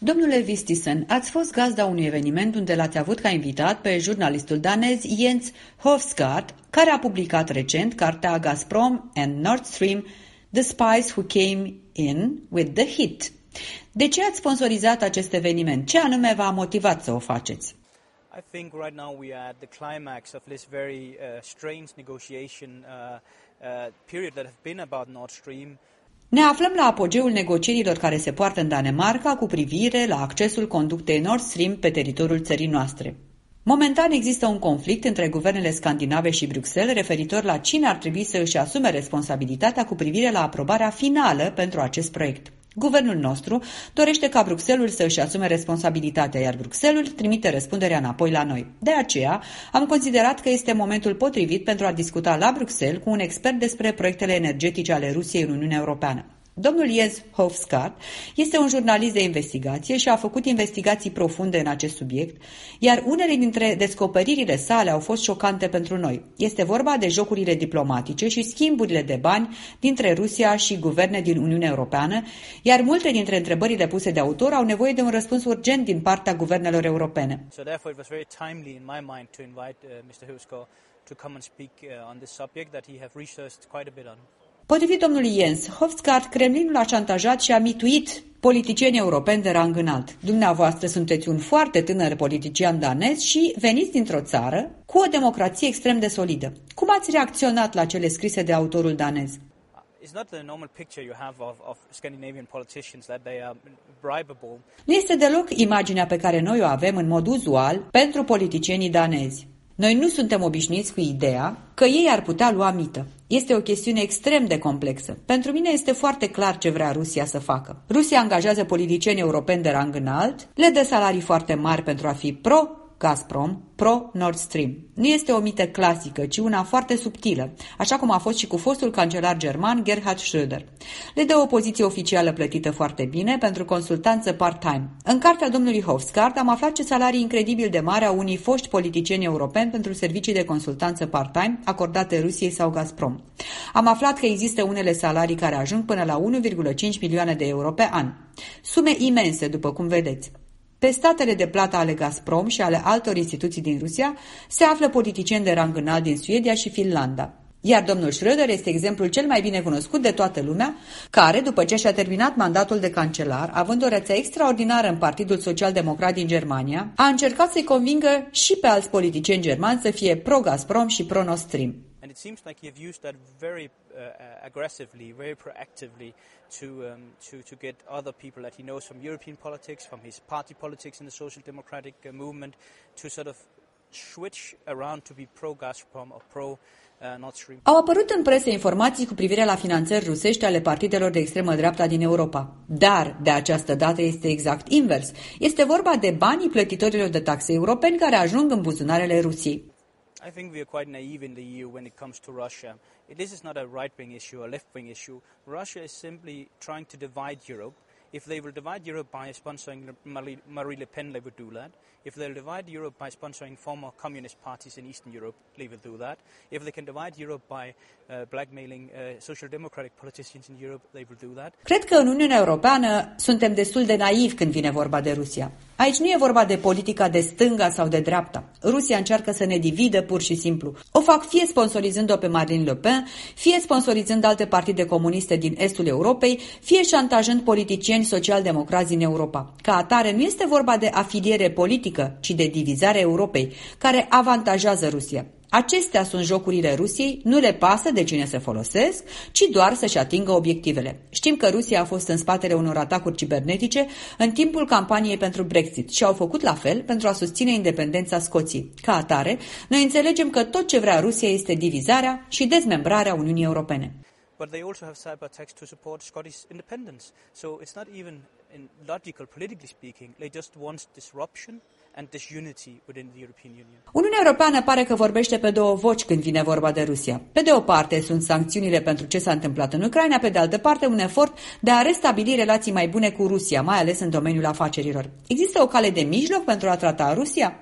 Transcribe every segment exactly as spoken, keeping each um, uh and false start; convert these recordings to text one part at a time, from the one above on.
Domnule Vistisen, ați fost gazda unui eveniment unde l-ați avut ca invitat pe jurnalistul danez Jens Hofsgaard, care a publicat recent cartea Gazprom and Nord Stream, The Spies Who Came In With The Heat. De ce ați sponsorizat acest eveniment? Ce anume v-a motivat să o faceți? I think right now we are at the climax of this very uh, strange negotiation uh, uh, period that have been about Nord Stream. Ne aflăm la apogeul negocierilor care se poartă în Danemarca cu privire la accesul conductei Nord Stream pe teritoriul țării noastre. Momentan există un conflict între guvernele scandinave și Bruxelles referitor la cine ar trebui să își asume responsabilitatea cu privire la aprobarea finală pentru acest proiect. Guvernul nostru dorește ca Bruxelles să își asume responsabilitatea, iar Bruxelles trimite răspunderea înapoi la noi. De aceea, am considerat că este momentul potrivit pentru a discuta la Bruxelles cu un expert despre proiectele energetice ale Rusiei în Uniunea Europeană. Domnul Jens Hofsgaard este un jurnalist de investigație și a făcut investigații profunde în acest subiect, iar unele dintre descoperirile sale au fost șocante pentru noi. Este vorba de jocurile diplomatice și schimburile de bani dintre Rusia și guverne din Uniunea Europeană, iar multe dintre întrebările puse de autor au nevoie de un răspuns urgent din partea guvernelor europene. So therefore it was very timely in my mind to invite uh, mister Hofsgaard to come and speak uh, on this subject that he have researched quite a bit on. Potrivit domnului Jens Hofsgaard, Kremlinul a șantajat și a mituit politicienii europeni de rang înalt. Dumneavoastră sunteți un foarte tânăr politician danez și veniți dintr-o țară cu o democrație extrem de solidă. Cum ați reacționat la cele scrise de autorul danez? It's not the normal picture you have of, of Scandinavian politicians that they are bribable. Nu este deloc imaginea pe care noi o avem în mod uzual pentru politicienii danezi. Noi nu suntem obișnuiți cu ideea că ei ar putea lua mită. Este o chestiune extrem de complexă. Pentru mine este foarte clar ce vrea Rusia să facă. Rusia angajează politicieni europeni de rang înalt, le dă salarii foarte mari pentru a fi pro Gazprom, pro-Nord Stream. Nu este o mită clasică, ci una foarte subtilă, așa cum a fost și cu fostul cancelar german Gerhard Schröder. Le dă o poziție oficială plătită foarte bine pentru consultanță part-time. În cartea domnului Hofsgaard am aflat ce salarii incredibil de mari au unii foști politicieni europeni pentru servicii de consultanță part-time acordate Rusiei sau Gazprom. Am aflat că există unele salarii care ajung până la unu virgulă cinci milioane de euro pe an. Sume imense, după cum vedeți. Pe statele de plată ale Gazprom și ale altor instituții din Rusia se află politicieni de rang înalt din Suedia și Finlanda. Iar domnul Schröder este exemplul cel mai bine cunoscut de toată lumea, care, după ce și-a terminat mandatul de cancelar, având o rețea extraordinară în Partidul Social-Democrat din Germania, a încercat să-i convingă și pe alți politicieni germani să fie pro-Gazprom și pro-Nord Stream. And it seems like he have used that very uh, aggressively, very proactively to um, to to get other people that he knows from European politics, from his party politics in the Social Democratic uh, movement, to sort of switch around to be pro-Gazprom or pro uh, Nord Stream. Au apărut în presă informații cu privire la finanțări rusești ale partidelor de extremă dreapta din Europa. Dar, de această dată, este exact invers. Este vorba de banii plătitorilor de taxe europeni care ajung în buzunarele Rusiei. I think we are quite naive in the E U when it comes to Russia. This is not a right-wing issue or left-wing issue. Russia is simply trying to divide Europe. If they will divide Europe by sponsoring Marie, Marie Le Pen, they would do that. If they'll divide Europe by sponsoring former communist parties in Eastern Europe, they will do that. If they can divide Europe by uh, blackmailing uh, social democratic politicians in Europe, they will do that. Cred că în Uniunea Europeană suntem destul de naivi când vine vorba de Rusia. Aici nu e vorba de politica de stânga sau de dreapta. Rusia încearcă să ne dividă pur și simplu. O fac fie sponsorizând-o pe Marine Le Pen, fie sponsorizând alte partide comuniste din estul Europei, fie șantajând politicieni social-democrați din Europa. Ca atare, nu este vorba de afiliere politică, ci de divizarea Europei, care avantajează Rusia. Acestea sunt jocurile Rusiei, nu le pasă de cine se folosesc, ci doar să-și atingă obiectivele. Știm că Rusia a fost în spatele unor atacuri cibernetice în timpul campaniei pentru Brexit și au făcut la fel pentru a susține independența Scoției. Ca atare, noi înțelegem că tot ce vrea Rusia este divizarea și dezmembrarea Uniunii Europene. But they also have cyber attacks to support Scottish independence. So it's not even logical, politically speaking. They just want disruption and disunity within the European Union. Uniunea Europeană pare că vorbește pe două voci când vine vorba de Rusia. Pe de o parte sunt sancțiunile pentru ce s-a întâmplat în Ucraina, pe de altă parte un efort de a restabili relații mai bune cu Rusia, mai ales în domeniul afacerilor. Există o cale de mijloc pentru a trata Rusia?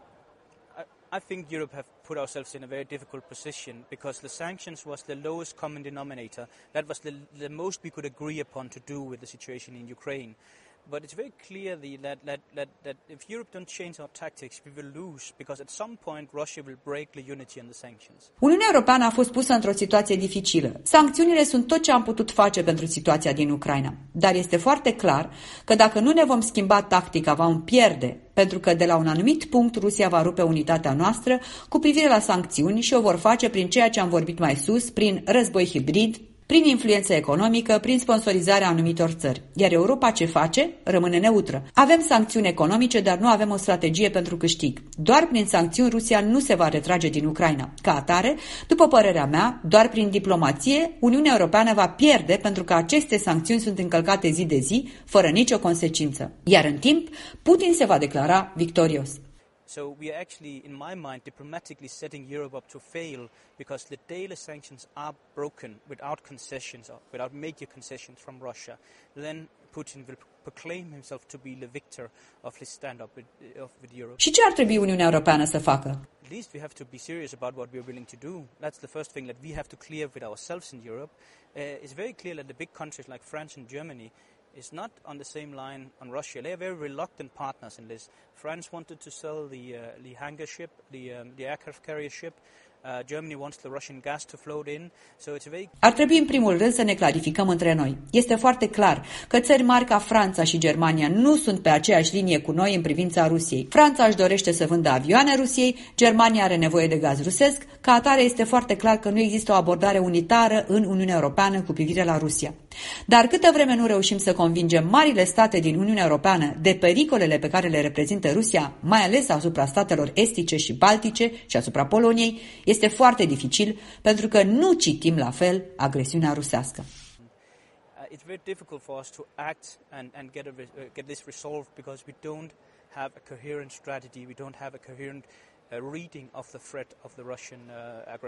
I think Europe have put ourselves in a very difficult position because the sanctions was the lowest common denominator. That was the, the most we could agree upon to do with the situation in Ukraine. But it's very clear the, that, that, that, that if Europe don't change our tactics, we will lose, because at some point Russia will break the unity and the sanctions. Uniunea Europeană a fost pusă într-o situație dificilă. Sancțiunile sunt tot ce am putut face pentru situația din Ucraina. Dar este foarte clar că dacă nu ne vom schimba tactica, vom pierde, pentru că de la un anumit punct Rusia va rupe unitatea noastră cu privire la sancțiuni și o vor face prin ceea ce am vorbit mai sus, prin război hibrid, prin influență economică, prin sponsorizarea anumitor țări. Iar Europa ce face? Rămâne neutră. Avem sancțiuni economice, dar nu avem o strategie pentru câștig. Doar prin sancțiuni Rusia nu se va retrage din Ucraina. Ca atare, după părerea mea, doar prin diplomație, Uniunea Europeană va pierde, pentru că aceste sancțiuni sunt încălcate zi de zi, fără nicio consecință. Iar în timp, Putin se va declara victorios. So we are actually, in my mind, diplomatically setting Europe up to fail, because the daily sanctions are broken without concessions, or without major concessions from Russia. Then Putin will proclaim himself to be the victor of his stand-up with, of, with Europe. Și ce ar trebui Uniunea Europeană să facă? At least we have to be serious about what we are willing to do. That's the first thing that we have to clear with ourselves in Europe. Uh, it's very clear that the big countries like France and Germany is not on the same line on Russia. They are very reluctant partners in this. France wanted to sell the uh, the hangar ship, the um, the aircraft carrier ship. Uh, Germany wants the Russian gas to float in. So it's a very... Ar trebui în primul rând să ne clarificăm între noi. Este foarte clar că țări mari ca Franța și Germania nu sunt pe aceeași linie cu noi în privința Rusiei. Franța își dorește să vândă avioane Rusiei, Germania are nevoie de gaz rusesc, ca atare este foarte clar că nu există o abordare unitară în Uniunea Europeană cu privire la Rusia. Dar câtă vreme nu reușim să convingem marile state din Uniunea Europeană de pericolele pe care le reprezintă Rusia, mai ales asupra statelor estice și baltice și asupra Poloniei, este foarte dificil, pentru că nu citim la fel agresiunea rusească. Uh, it's very difficult for us to act and, and get, a, uh, get this resolved, because we don't have a coherent strategy, we don't have a coherent uh, reading of the threat of the Russian uh, aggression.